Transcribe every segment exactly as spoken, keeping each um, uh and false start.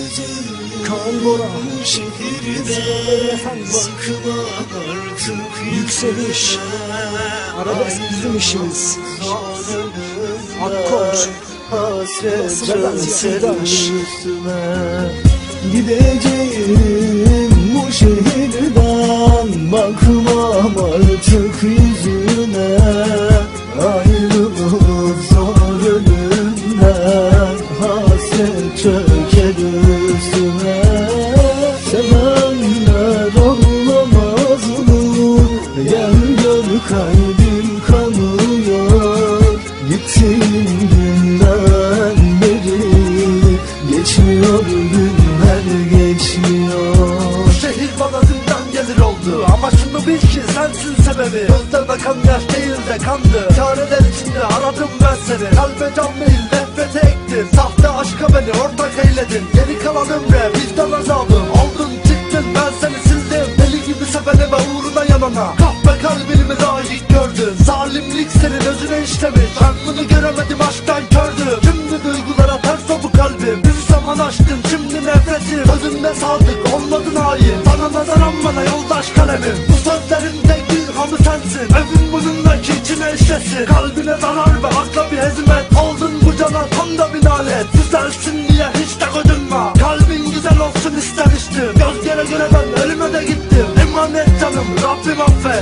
Kaan Bora, şehirden efendim, bakma artık yükseliş, arabesk bizim işimiz. Akkor, hasret Sırdaş. Gideceğim bu şehirden, bakmam artık yüzüne. Ayrılık zor ölümden, hasret çöker üstüme. Sevenler olamaz mı? Gel gör kalbim kanıyor. Gittiğin günden beri geçmiyor, günler geçmiyor. Bu şehir bana zindan gelir oldu, ama şunu bil ki sensin sebebi. Gözlerime kan yaş değil de kandı. Çareler içinde aradım ben seni. Kalbe can değil nefrete ektin. Sahte aşka beni ortak eyledin. Geri kalan ömre vicdan azabım. Oldun çıktın ben seni sildim. Deli gibi sevene ve uğruna yanana. Kahpe kalbimi layık gördün. Zalimlik senin özüne işlemiş. Ben bunu göremedim, aşktan kördüm. Şimdi duygulara ters o bu kalbim. Bir zaman aşkın şimdi nefretim. Sözünde sadık olmadın hain. Bana nazaran bana yoldaş kalemim. Bu sözlerin tek ilhamı sensin. Evin bunundaki içine işlesin. Kalbine zarar ve akla bir hezimet. Oldun bu cana tam da bir nalet. Güzelsin diye hiç de gocunma. Kalbin güzel olsun istemiştim. Göz göre göre ben ölüme de gittim. Emanet canım Rabbim affet.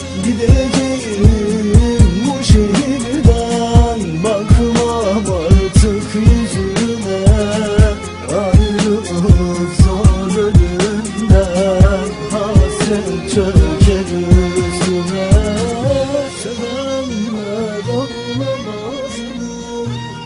Gideceğim bu şehirden, bakmam artık yüzüne. Ayrılık zor ölümden, hasret çöker üstüme. Sevenler olamaz mı?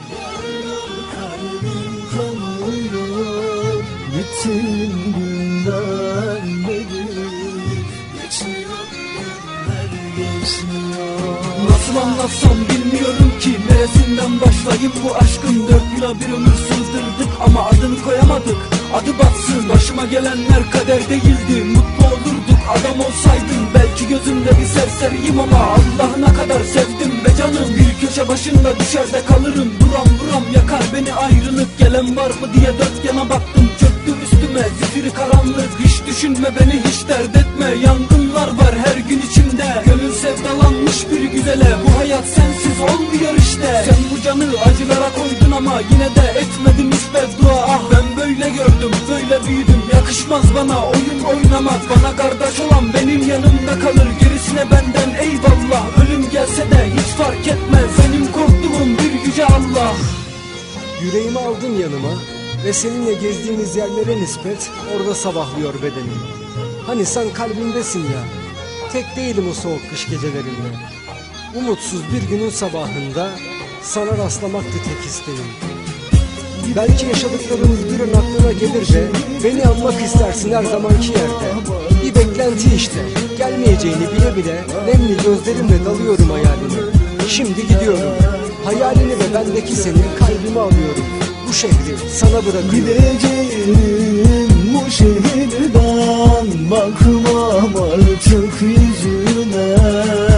Kalbim kanıyor. Gittiğin günden beri geçmiyor, günler geçmiyor. Nasıl anlatsam bilmiyorum ki, neresinden başlayayım bu aşkın. Dört yıla bir ömür sığdırdık ama adını koyamadık. Adı batsın, başıma gelenler kader değildi. Mutlu olurduk adam olsaydın. Belki gözümde bir serseriyim ama Allah'ına kadar sevdim be canım. Bir köşe başında düşerde kalırım. Buram buram yakar beni ayrılık. Gelen var mı diye dört yana baktım. Çöktü üstüme zifiri karanlık. Hiç düşünme beni, hiç dert etme. Yangınlar var her gün içimde. Gönül sevdalanmış bir güzele. Bu hayat sensiz olmuyor işte. Sen bu canı acılara koydun ama yine de etmedin hiç beddua. Ah ben böyle gördüm, böyle büyüdüm. Yakışmaz bana oyun oynamak. Bana kardeş olan benim yanımda kalır. Gerisine benden eyvallah. Ölüm gelse de hiç fark etmez. Benim korktuğum bir yüce Allah. Yüreğimi aldın yanıma ve seninle gezdiğimiz yerlere nispet orada sabahlıyor bedenim. Hani sen kalbimdesin ya, tek değilim o soğuk kış gecelerinde. Umutsuz bir günün sabahında sana rastlamaktı tek isteğim. Belki yaşadıklarımız bir an aklına gelir de beni anmak istersin her zamanki yerde. Bir beklenti işte, gelmeyeceğini bile bile nemli gözlerimle dalıyorum hayaline. Şimdi gidiyorum, hayalini ve bendeki seni kalbime alıyorum. Bu şehri sana bırakıyorum. Gideceğim bu şehirden, bakmam artık yüzüne.